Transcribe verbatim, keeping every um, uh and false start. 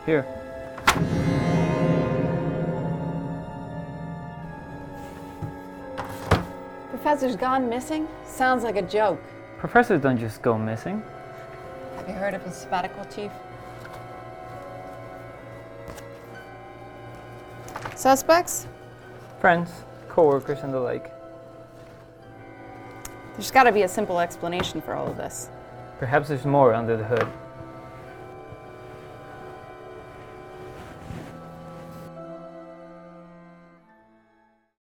Here. Professor's gone missing? Sounds like a joke. Professors don't just go missing. Have you heard of his sabbatical, Chief? Suspects? Friends, co-workers, and the like. There's got to be a simple explanation for all of this. Perhaps there's more under the hood.